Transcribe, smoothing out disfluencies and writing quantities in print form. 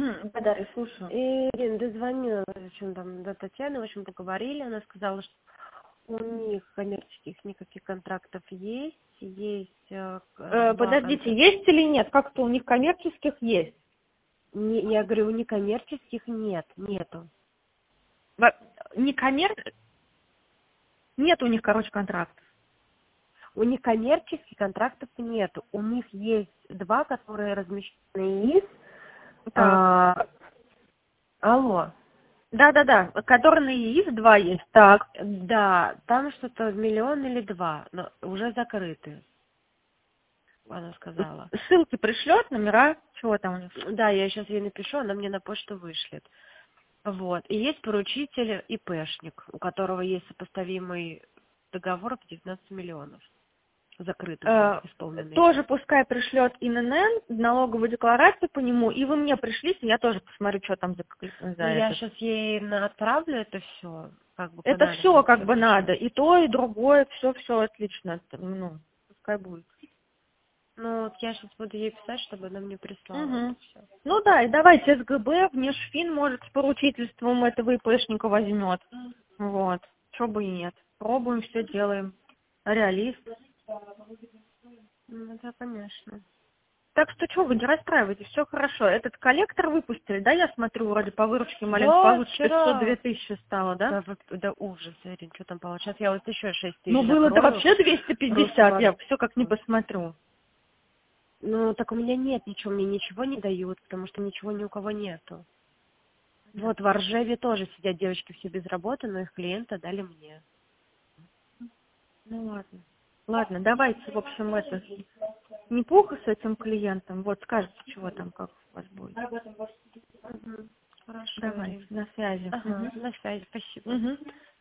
Да, Дарья, слушаю. И Ирина дозвонила, в общем, там, до Татьяны, в общем, поговорили, она сказала, что у них коммерческих никаких контрактов есть два Подождите, контракта. есть или нет? Как-то у них коммерческих есть. Я говорю, у некоммерческих нету. Во- Не Нет у них, короче, контрактов. У них коммерческих контрактов нету. У них есть два, которые размещены из... Так. Алло. Да, которые на ИИС 2 есть. Так. Да, там что-то 1 или 2 но уже закрыты, она сказала. Ссылки пришлет, номера, чего там у них? Да, я сейчас ей напишу, она мне на почту вышлет. Вот. И есть поручитель ИПшник, у которого есть сопоставимый договор по 19 миллионов. Закрытый уже, исполненный. Тоже пускай пришлет ИНН, налоговую декларацию по нему, и вы мне пришлите, я тоже посмотрю, что там за Ну, я это. сейчас ей отправлю это все, как бы Это понадобится. все как бы надо, и то, и другое, все отлично, ну, пускай будет. Ну, вот я сейчас буду ей писать, чтобы она мне прислала это все. Ну да, и давайте СГБ, внешфин, может, с поручительством этого ИПшника возьмет. Вот, чё бы и нет. Пробуем, все делаем. Реалист. Ну, да, конечно. Так что что, вы не расстраивайтесь, все хорошо. Этот коллектор выпустили, да, я смотрю, вроде по выручке маленько получше, 502 тысячи стало, да? Да, ужас, Ирин, что там получилось? Сейчас я вот еще 6 тысяч Ну, было-то закрою. вообще 250, я все как не посмотрю. Ну, так у меня нет ничего, мне ничего не дают, потому что ничего ни у кого нету. Вот в Ржеве тоже сидят девочки все без работы, но их клиента дали мне. Ну, ладно. Ладно, давайте, в общем, это, не плохо с этим клиентом, вот, скажите, чего там, как у вас будет. Хорошо, Давайте, Ирин. на связи. Ага, на связи, спасибо. Мгм.